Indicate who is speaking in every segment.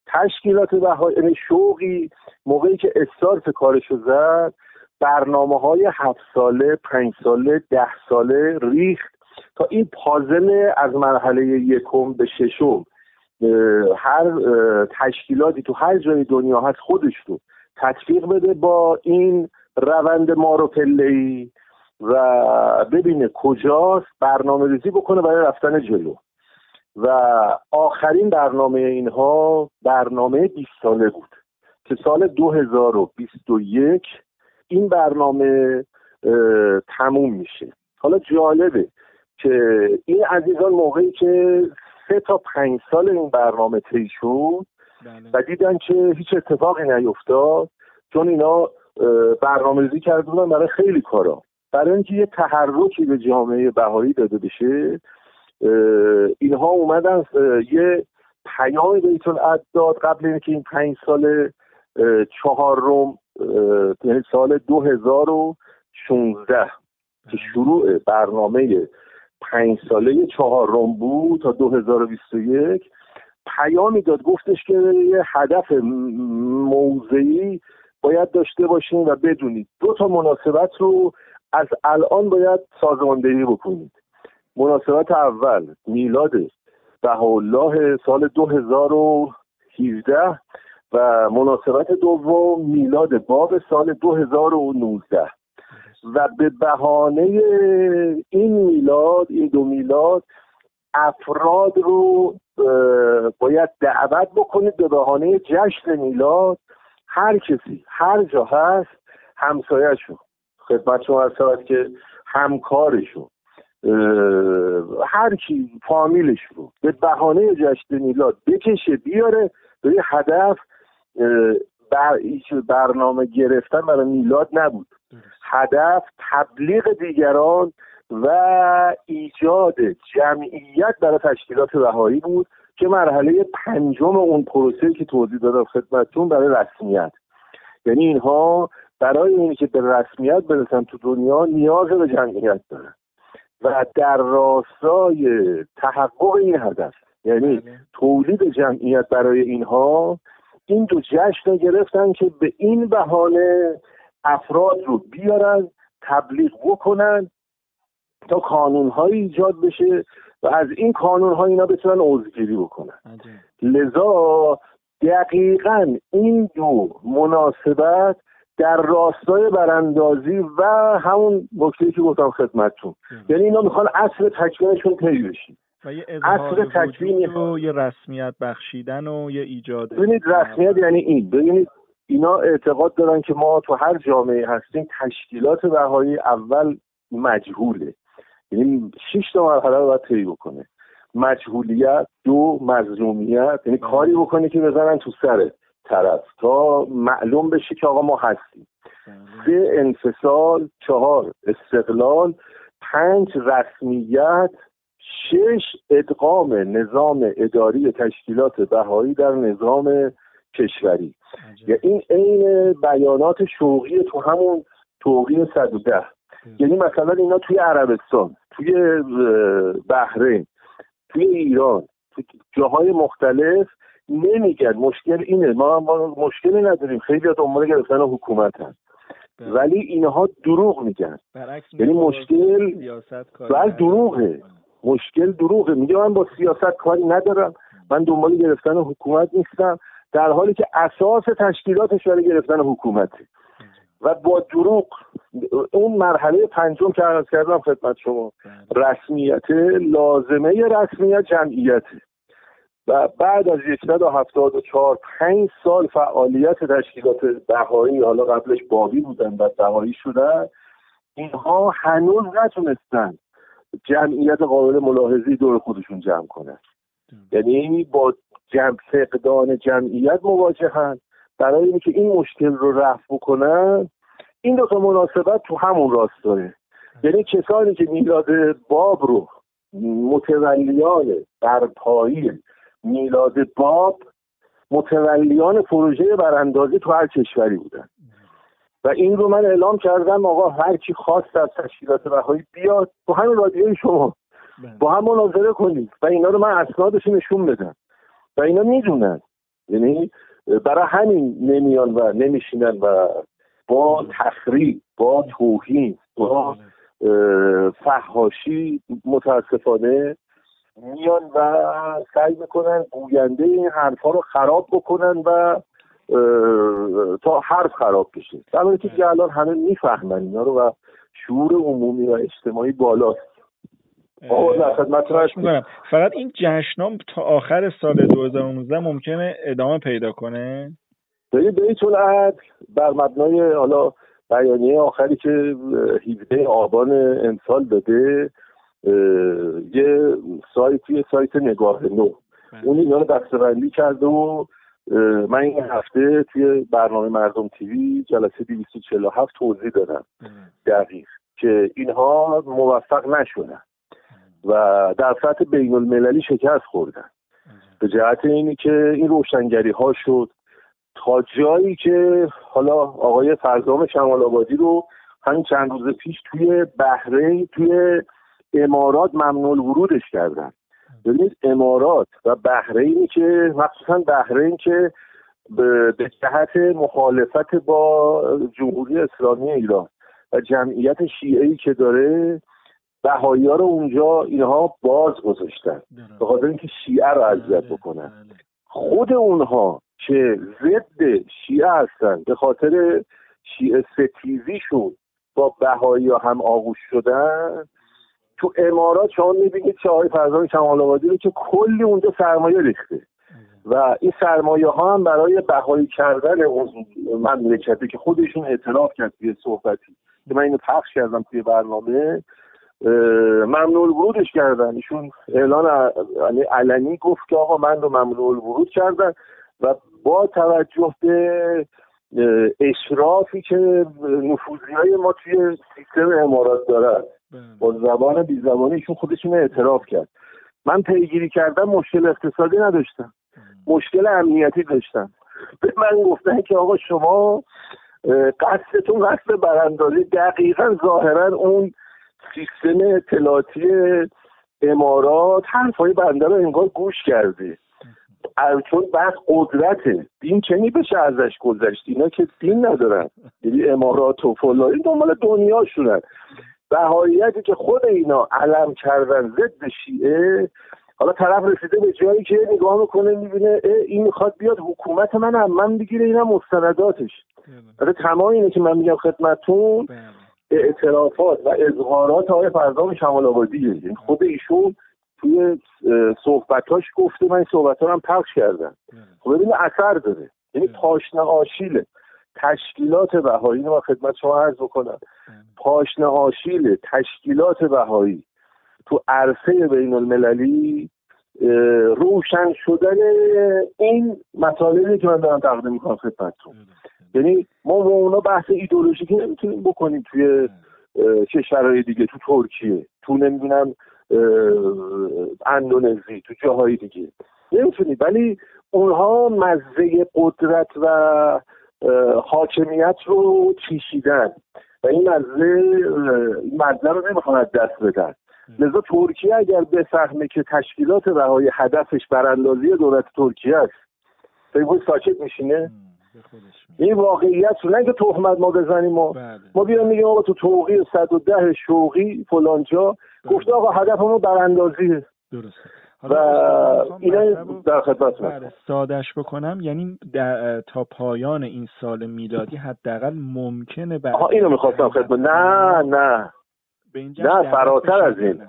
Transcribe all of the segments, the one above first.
Speaker 1: تشکیلات بهایی، یعنی شوقی موقعی که استارت کارشو زد، برنامه‌های 7 ساله، 5 ساله، 10 ساله ریخت تا این پازل از مرحله یکم به ششم هر تشکیلاتی تو هر جای دنیا هست خودش رو تطبیق بده با این روند ماروپله‌ای و ببینه کجاست، برنامه‌ریزی بکنه برای رفتن جلو. و آخرین برنامه اینها برنامه 20 ساله بود که سال 2021 این برنامه تموم میشه. حالا جالبه که این عزیزان موقعی که 3 تا 5 سال این برنامه طی شد و دیدن که هیچ اتفاقی نیفتاد، چون اینا برنامه‌ریزی کرده بودن برای خیلی کارا، برای اینکه یه تحرکی به جامعه بهایی داده بشه، اینها اومدن یه پیام بیت العدل داد قبل اینکه این 5 سال چهارم، یعنی سال 2016 که شروع برنامه 5 ساله چهارم بود تا 2021، پیامی داد، گفتش که یه هدف موضعی باید داشته باشین و بدونید 2 تا مناسبت رو از الان باید سازماندهی بکنید. مناسبت اول میلاد بهاءالله سال 2017 و مناسبت دوم میلاد باب سال 2019 و به بهانه این میلاد، این 2 میلاد، افراد رو باید دعوت بکنید به بهانه جشن میلاد. هر کسی هر جا هست، همسایه‌شو، خدمت شما عرض شود که همکارشو، هر کی فامیلش رو به بهانه جشن میلاد بکشه بیاره به یه هدف. برنامه گرفتن برای میلاد نبود، هدف تبلیغ دیگران و ایجاد جمعیت برای تشکیلات بهایی بود که مرحله 5 اون پروسه که توضیح دادم خدمتتون برای رسمیت. یعنی اینها برای اینکه به رسمیت برسن تو دنیا نیاز به جمعیت دارن و در راستای تحقق این هدف، یعنی تولید جمعیت برای اینها، این 2 جشن گرفتن که به این بهانه افراد رو بیارن، تبلیغ بکنن تا قانون‌هایی ایجاد بشه و از این قانون‌ها اینا بتونن عضوگیری بکنن. لذا دقیقاً این 2 مناسبت در راستای براندازی و همون نکته‌ای که گفتم خدمتتون، یعنی اینا میخوان اصل تکوینشون طی بشه
Speaker 2: و یه اظهار وجود و یه رسمیت بخشیدن و یه ایجاد.
Speaker 1: ببینید رسمیت یعنی این، ببینید اینا اعتقاد دارن که ما تو هر جامعه هستیم تشکیلات بهایی اول مجهوله، یعنی 6 تا مرحله رو باید طی بکنه: مجهولیت، 2 مظلومیت، یعنی کاری بکنه که بزنن تو سر طرف تا معلوم بشه که آقا ما هستیم، 3 انفصال، 4 استقلال، 5 رسمیت، 6 ادغام نظام اداری تشکیلات بهایی در نظام کشوری. یا این عین بیانات شوقی تو همون توقیع 110. یعنی مثلا اینا توی عربستان، توی بحرین، توی ایران، توی جاهای مختلف نمیگن مشکل اینه، ما مشکلی نداریم، خیلی دنبال گرفتن حکومت هست، ولی اینها دروغ میگن. یعنی مشکل دروغه، مشکل دروغه. میگه من با سیاست کاری ندارم، من دنبال گرفتن حکومت نیستم، در حالی که اساس تشکیلاتش برای گرفتن حکومته و با دروغ. اون مرحله 5 که عرض کردم خدمت شما، رسمیت، لازمه رسمیت جمعیته و بعد از 174-5 سال فعالیت تشکیلات بهایی، حالا قبلش بابی بودن بعد بهایی شدن، اینها هنوز نتونستن جمعیت قابل ملاحظه‌ای دور خودشون جمع کنن. یعنی با فقدان جمعیت مواجهن. برای اینکه این مشکل رو رفع بکنن، این 2 تا مناسبت تو همون راست داره. یعنی کسانی که میلاد باب رو متولیان برپایی میلاد باب، متولیان پروژه براندازی تو هر کشوری بودن و این رو من اعلام کردم آقا هر کی خواست از تشکیلات بهایی بیاد تو همین رادیوی شما با هم مناظره کنید و اینا رو من اسنادش نشون بدم و اینا میدونن. یعنی برای همین نمیان و نمیشینن و با تخریب، با توهین، با فحاشی متاسفانه میان و سعی میکنن گوینده این حرفا رو خراب بکنن و تا حرف خراب بشه. در حالی که الان همه میفهمن اینا رو و شعور عمومی و اجتماعی بالاست.
Speaker 2: فقط این جشنام تا آخر سال 2019 ممکنه ادامه پیدا کنه؟
Speaker 1: به بیت العدل بر مبنای حالا بیانیه آخری که 17 آبان امسال داده یه سایت نگاه نو اون اینا رو دسته‌بندی کرده و من این هفته توی برنامه مردم تیوی جلسه 247 توضیح دادم دقیق که اینها موفق نشدن و در سطح بین المللی شکست خوردن به جهت اینی که این روشنگری ها شد تا جایی که حالا آقای فرزام کمال آبادی رو همین چند روز پیش توی بحرین توی امارات ممنوع الورودش کردن. ببینید امارات و بحرینی که مخصوصا بحرین که به جهت مخالفت با جمهوری اسلامی ایران و جمعیت شیعه‌ای که داره بهائی‌ها رو اونجا اینها باز گذاشتن به خاطر اینکه شیعه رو اذیت بکنن. خود اونها که ضد شیعه هستن به خاطر شیعه ستیزیشون با بهائی‌ها هم آغوش شدن، تو امارات شما میبینید که آقای فرزام کمال آبادی رو که کلی اونجا سرمایه ریخته و این سرمایه ها هم برای بهایی کردن اون مملکتی که خودشون اعتراف کرد توی صحبتی که من اینو پخش کردم توی برنامه ممنوع الورودش کردن. ایشون اعلان علنی گفت که آقا من رو ممنوع الورود کردن و با توجه به اشرافی که نفوذیای ما توی سیستم امارات دارن با زبان بی زبانی ایشون خودشون اعتراف کرد. من پیگیری کردم مشکل اقتصادی نداشتم، مشکل امنیتی داشتم. به من گفتن که آقا شما قصدتون قصد براندازی دقیقاً ظاهراً اون سیستم اطلاعاتی امارات حرفای بنده رو انگار گوش کرده چون بحث قدرته دین چنی بشه ازش گذشت. اینا که دین ندارن یعنی امارات و فلان این دنبال دنیا شدن. بهاییتی که خود اینا علم کردن ضد شیعه حالا طرف رسیده به جایی که نگاه میکنه میبینه این میخواد بیاد حکومت من بگیره اینا مستنداتش. تمام اینه که من میگم خدمتتون اعترافات و اظهارات آقای فرزام کمال آبادیه. یعنی خود ایشون توی صحبتاش گفته من این صحبت‌ها رو هم پخش کردم. خب ببین اثر داره. یعنی پاشنه آشیل تشکیلات بهایی رو خدمت شما عرض بکنم پاشنه آشیل تشکیلات بهایی تو عرصه بین المللی روشن شدن این مطالبی که من دارم تقدیم میکنم خدمتتون. یعنی ما با اونا بحث ایدئولوژیکی نمیتونیم بکنیم توی کشورهای دیگه، تو ترکیه، تو نمیدونم اندونزی، تو جاهای دیگه نمیتونیم، ولی اونها مزه قدرت و حاکمیت رو چیشیدن و این مزه رو نمیخوان از دست بدن. لذا ترکیه اگر بفهمه که تشکیلات بهایی هدفش براندازی دولت ترکیه است فکر ساکت میشینه؟ این واقعیت رو نه که تهمت ما بزنیم ما بیان میگیم آقا تو توقیع 110 شوقی فلانجا گفته آقا هدف ما براندازیه.
Speaker 2: درسته.
Speaker 1: و اینا در خدمت من
Speaker 2: سادهش بکنم یعنی تا پایان این سال میلادی حداقل ممکنه
Speaker 1: اینو میخواستم خدمت نه فراتر از این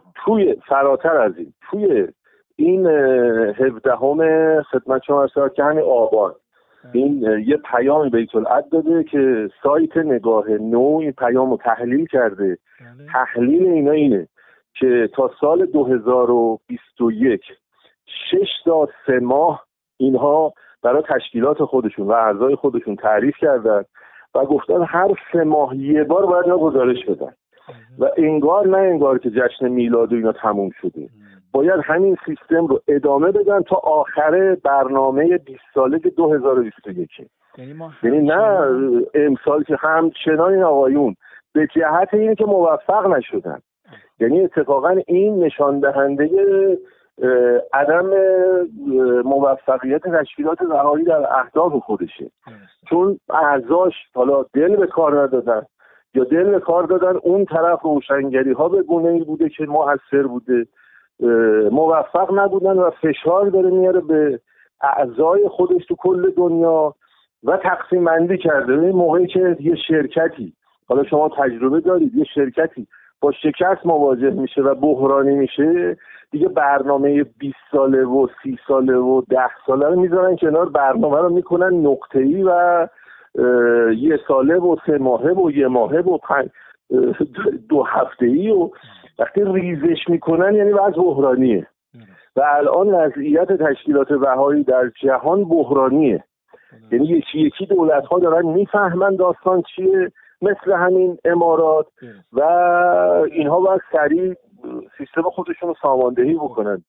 Speaker 1: توی این 17 خدمت شما ارسال که همین آبان این یه پیام بیت العدل داده که سایت نگاه نو این پیام رو تحلیل کرده. تحلیل اینا اینه که تا سال 2021 6 تا 3 ماه اینها برای تشکیلات خودشون و اعضای خودشون تعریف کردن و گفتن هر 3 ماه یه بار باید اینا گزارش بدن و انگار که جشن میلاد و اینا تموم شده باید همین سیستم رو ادامه بدن تا آخر برنامه 20 ساله 2021. یعنی نه امسال که همچنان این آقایون به جهت اینه که موفق نشدن. یعنی اتفاقا این نشان دهنده عدم موفقیت تشکیلات بهایی در اهداف خودشه. چون اعضاش حالا دل به کار ندادن یا دل به کار دادن اون طرف روشنگری ها به گونه‌ای بوده که موثر بوده، موفق نبودن و فشار داره میاره به اعضای خودش تو کل دنیا و تقسیم بندی کرده. این موقعی که یه شرکتی، حالا شما تجربه دارید، یه شرکتی با شکست مواجه میشه و بحرانی میشه، دیگه برنامه 20 ساله و 30 ساله و 10 ساله رو میذارن کنار، برنامه رو میکنن نقطه‌ای و 1 ساله و 3 ماهه و 1 ماهه و 2 هفته‌ای و وقتی ریزش میکنن یعنی وضع بحرانیه. و الان وضعیت تشکیلات بهایی در جهان بحرانیه. یعنی یکی یکی دولت‌ها دارن میفهمن داستان چیه، مثل همین امارات، و اینها باید سریع سیستم خودشون رو ساماندهی بکنن.